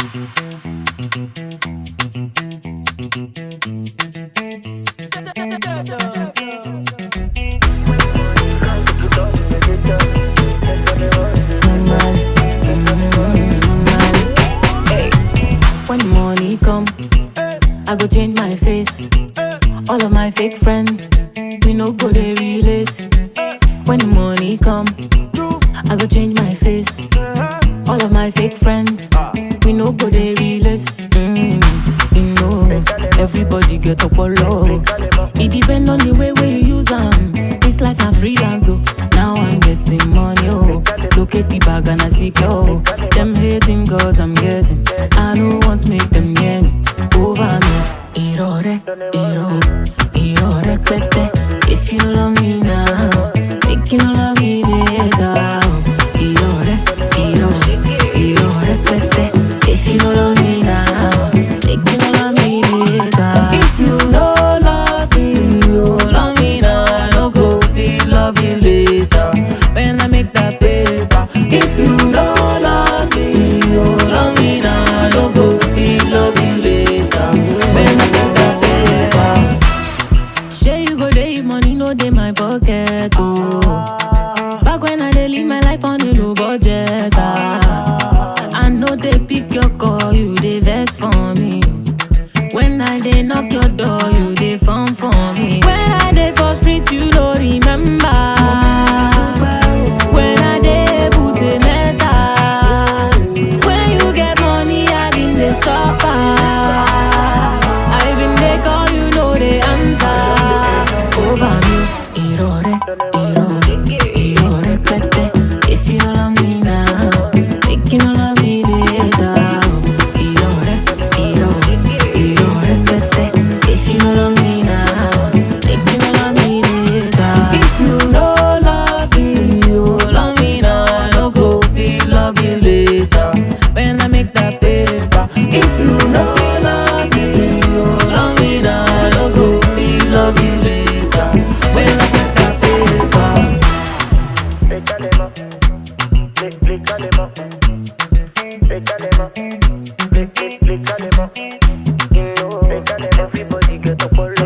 When money come, I go change my face. All of my fake friends, we no go they relate. When money come, I go change my face. All of my fake friends, we no go they relate. You know, everybody get up or low. It depend on the way where you use them. This life I'm freelance, oh. Now I'm getting money, oh. Look at the bag and I see, oh. Them hating cause I'm guessing. I don't want to make them hear me. Over me. Irore, pete. If you love me now, make you love me later. Irore, pete. If you love me now, make you love me later. If you don't love me, you love me now. I don't go feel love you later. When I make that paper. If you don't love me, you love me now. I don't go feel love you later. When I make that paper. Share you go day, money no dey my pocket, oh. Back when I dey live my life on a low budget, I know they pick your call, you dey vex for me. When I dey knock your door, you dey phone for me. When I dey go street, you no remember. When I dey put a metal. When you get money, I been dey suffer. I been dey call, you know the answer. Over me, irore, pete. If you don't love me now, make you love me later. Irore, pete. If you don't love me now, make you love me later. If you don't love me, you love me now. I don't go feel love you later. When I make that paper. If you don't love me, you love me now. I don't go feel love you later. When I make that paper. Everybody get up.